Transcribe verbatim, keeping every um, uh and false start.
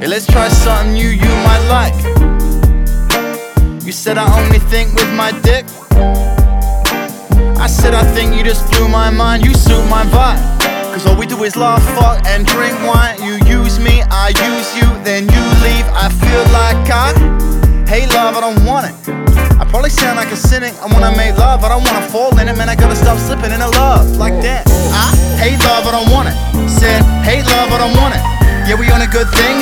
Hey, let's try something new you might like. You said I only think with my dick. I said I think you just blew my mind, you suit my vibe. Cause all we do is laugh, fuck and drink wine. You use me, I use you, then you leave. I feel like I hate love, I don't want it. I probably sound like a cynic. I wanna make love, I don't wanna fall in it. Man, I gotta stop slipping into love like that. I hate love, I don't want it. Said, hate love, I don't want it. Yeah, we on a good thing.